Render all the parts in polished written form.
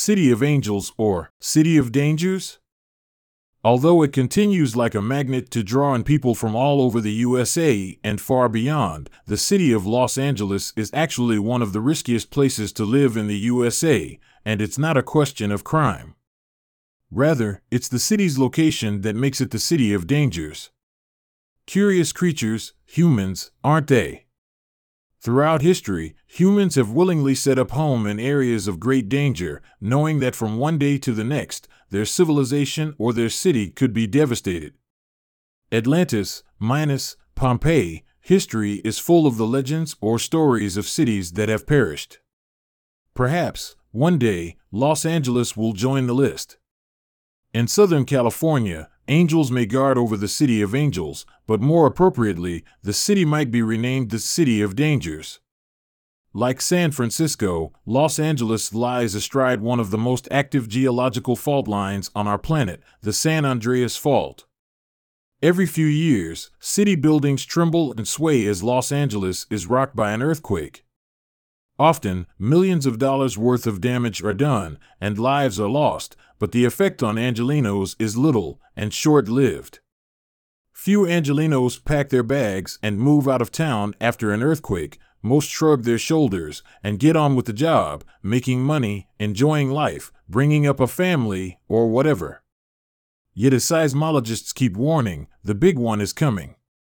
City of Angels or City of Dangers? Although it continues like a magnet to draw in people from all over the USA and far beyond, the city of Los Angeles is actually one of the riskiest places to live in the USA, and it's not a question of crime. Rather, it's the city's location that makes it the City of Dangers. Curious creatures, humans, aren't they? Throughout history, humans have willingly set up home in areas of great danger, knowing that from one day to the next, their civilization or their city could be devastated. Atlantis, Minos, Pompeii, history is full of the legends or stories of cities that have perished. Perhaps, one day, Los Angeles will join the list. In Southern California, angels may guard over the City of Angels, but more appropriately, the city might be renamed the City of Dangers. Like San Francisco, Los Angeles lies astride one of the most active geological fault lines on our planet, the San Andreas Fault. Every few years, city buildings tremble and sway as Los Angeles is rocked by an earthquake. Often, millions of dollars worth of damage are done, and lives are lost, but the effect on Angelenos is little and short-lived. Few Angelenos pack their bags and move out of town after an earthquake. Most shrug their shoulders and get on with the job, making money, enjoying life, bringing up a family, or whatever. Yet as seismologists keep warning, the big one is coming.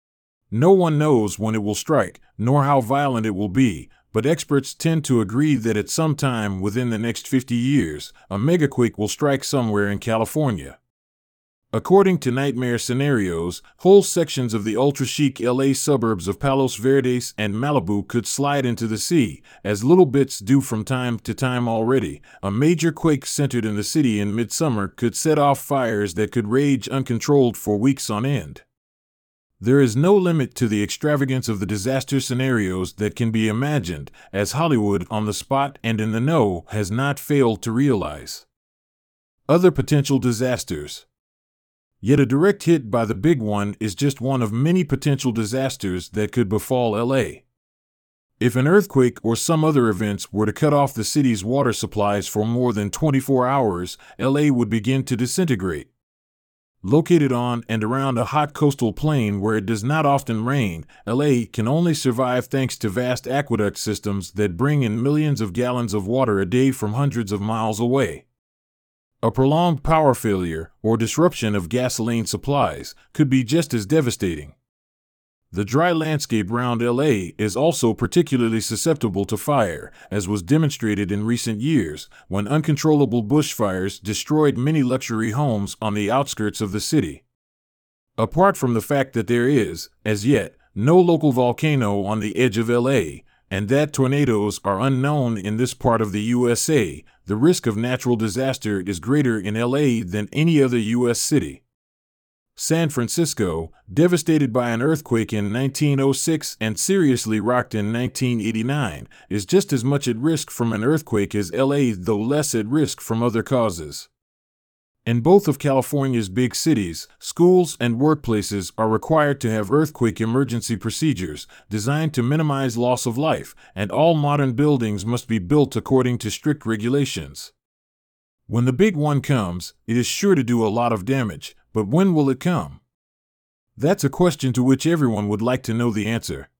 No one knows when it will strike, nor how violent it will be, but experts tend to agree that at some time within the next 50 years, a megaquake will strike somewhere in California. According to nightmare scenarios, whole sections of the ultra-chic LA suburbs of Palos Verdes and Malibu could slide into the sea, as little bits do from time to time already. A major quake centered in the city in midsummer could set off fires that could rage uncontrolled for weeks on end. There is no limit to the extravagance of the disaster scenarios that can be imagined, as Hollywood, on the spot and in the know, has not failed to realize. Other potential disasters. Yet a direct hit by the big one is just one of many potential disasters that could befall LA. If an earthquake or some other events were to cut off the city's water supplies for more than 24 hours, LA would begin to disintegrate. Located on and around a hot coastal plain where it does not often rain, LA can only survive thanks to vast aqueduct systems that bring in millions of gallons of water a day from hundreds of miles away. A prolonged power failure or disruption of gasoline supplies could be just as devastating. The dry landscape around LA is also particularly susceptible to fire, as was demonstrated in recent years when uncontrollable bushfires destroyed many luxury homes on the outskirts of the city. Apart from the fact that there is, as yet, no local volcano on the edge of LA, and that tornadoes are unknown in this part of the USA, the risk of natural disaster is greater in LA than any other U.S. city. San Francisco, devastated by an earthquake in 1906 and seriously rocked in 1989, is just as much at risk from an earthquake as LA, though less at risk from other causes. In both of California's big cities, schools and workplaces are required to have earthquake emergency procedures designed to minimize loss of life, and all modern buildings must be built according to strict regulations. When the big one comes, it is sure to do a lot of damage, but when will it come? That's a question to which everyone would like to know the answer.